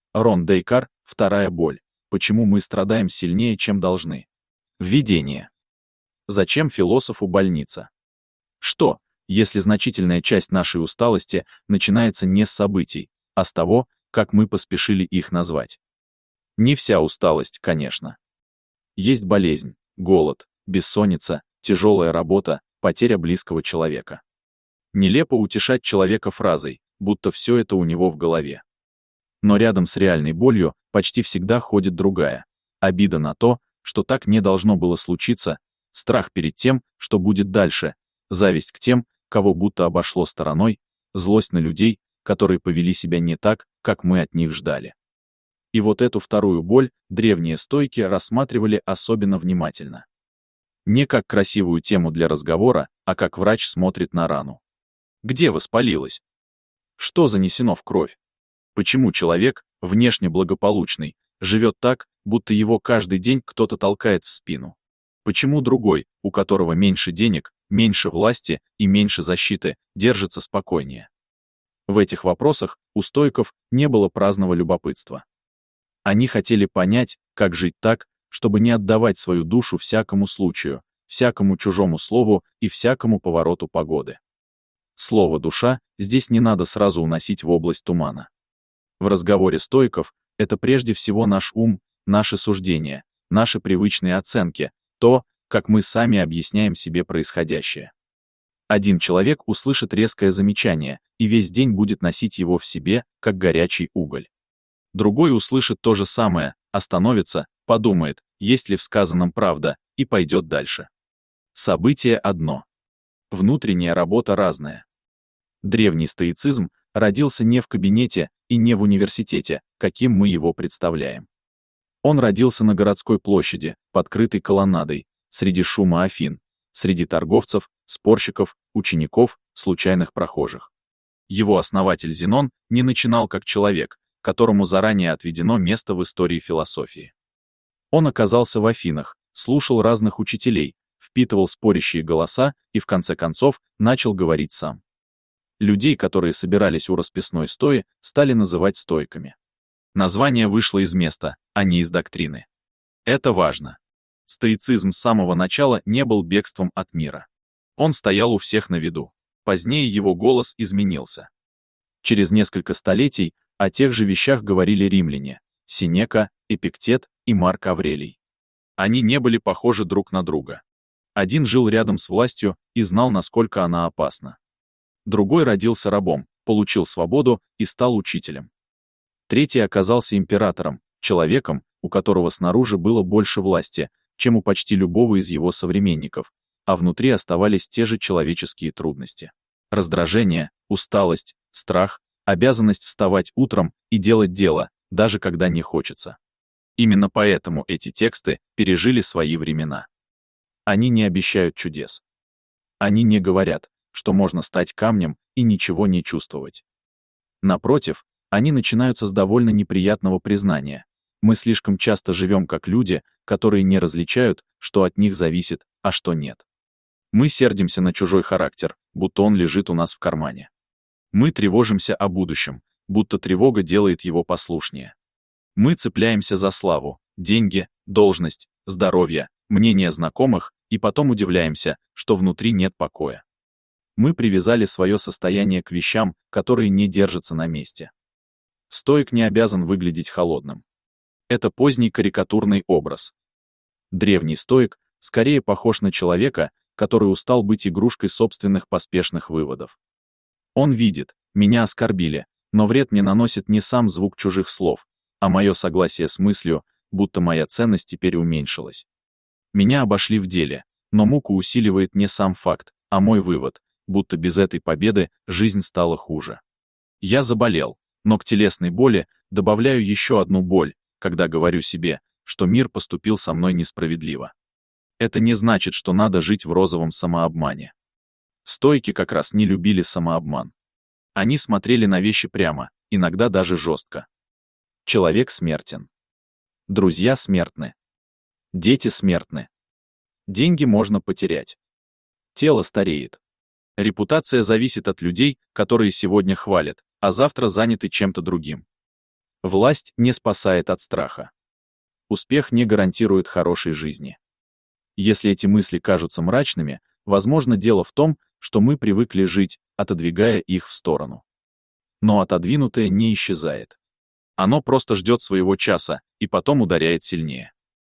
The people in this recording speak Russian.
Рон Дейкар, вторая боль. Почему мы страдаем сильнее, чем должны? Введение. Зачем философу больница? Что, если значительная часть нашей усталости начинается не с событий, а с того, как мы поспешили их назвать? Не вся усталость, конечно. Есть болезнь, голод, бессонница, тяжелая работа, потеря близкого человека. Нелепо утешать человека фразой, будто все это у него в голове. Но рядом с реальной болью почти всегда ходит другая. Обида на то, что так не должно было случиться, страх перед тем, что будет дальше, зависть к тем, кого будто обошло стороной, злость на людей, которые повели себя не так, как мы от них ждали. И вот эту вторую боль древние стойки рассматривали особенно внимательно. Не как красивую тему для разговора, а как врач смотрит на рану. Где воспалилось? Что занесено в кровь? Почему человек, внешне благополучный, живет так, будто его каждый день кто-то толкает в спину? Почему другой, у которого меньше денег, меньше власти и меньше защиты, держится спокойнее? В этих вопросах у стойков не было праздного любопытства. Они хотели понять, как жить так, чтобы не отдавать свою душу всякому случаю, всякому чужому слову и всякому повороту погоды. Слово «душа» здесь не надо сразу уносить в область тумана. В разговоре стойков это прежде всего наш ум, наши суждения, наши привычные оценки, то, как мы сами объясняем себе происходящее. Один человек услышит резкое замечание и весь день будет носить его в себе, как горячий уголь. Другой услышит то же самое, остановится, подумает, есть ли в сказанном правда, и пойдет дальше. Событие одно. Внутренняя работа разная. Древний стоицизм родился не в кабинете и не в университете, каким мы его представляем. Он родился на городской площади, под крытой колоннадой, среди шума Афин, среди торговцев, спорщиков, учеников, случайных прохожих. Его основатель Зенон не начинал как человек, которому заранее отведено место в истории философии. Он оказался в Афинах, слушал разных учителей, впитывал спорящие голоса и в конце концов начал говорить сам. Людей, которые собирались у расписной стои, стали называть стойками. Название вышло из места, а не из доктрины. Это важно. Стоицизм с самого начала не был бегством от мира. Он стоял у всех на виду. Позднее его голос изменился. Через несколько столетий о тех же вещах говорили римляне, Сенека, Эпиктет и Марк Аврелий. Они не были похожи друг на друга. Один жил рядом с властью и знал, насколько она опасна. Другой родился рабом, получил свободу и стал учителем. Третий оказался императором, человеком, у которого снаружи было больше власти, чем у почти любого из его современников, а внутри оставались те же человеческие трудности. Раздражение, усталость, страх, обязанность вставать утром и делать дело, даже когда не хочется. Именно поэтому эти тексты пережили свои времена. Они не обещают чудес. Они не говорят, что можно стать камнем и ничего не чувствовать. Напротив, они начинаются с довольно неприятного признания. Мы слишком часто живем как люди, которые не различают, что от них зависит, а что нет. Мы сердимся на чужой характер, будто он лежит у нас в кармане. Мы тревожимся о будущем, будто тревога делает его послушнее. Мы цепляемся за славу, деньги, должность, здоровье, мнение знакомых, и потом удивляемся, что внутри нет покоя. Мы привязали свое состояние к вещам, которые не держатся на месте. Стоик не обязан выглядеть холодным. Это поздний карикатурный образ. Древний стоик скорее похож на человека, который устал быть игрушкой собственных поспешных выводов. Он видит, меня оскорбили, но вред мне наносит не сам звук чужих слов, а мое согласие с мыслью, будто моя ценность теперь уменьшилась. Меня обошли в деле, но муку усиливает не сам факт, а мой вывод, будто без этой победы жизнь стала хуже. Я заболел, но к телесной боли добавляю еще одну боль, когда говорю себе, что мир поступил со мной несправедливо. Это не значит, что надо жить в розовом самообмане. Стойки как раз не любили самообман. Они смотрели на вещи прямо, иногда даже жестко. Человек смертен. Друзья смертны. Дети смертны. Деньги можно потерять. Тело стареет. Репутация зависит от людей, которые сегодня хвалят, а завтра заняты чем-то другим. Власть не спасает от страха. Успех не гарантирует хорошей жизни. Если эти мысли кажутся мрачными, возможно, дело в том, что мы привыкли жить, отодвигая их в сторону. Но отодвинутое не исчезает. Оно просто ждет своего часа и потом ударяет сильнее.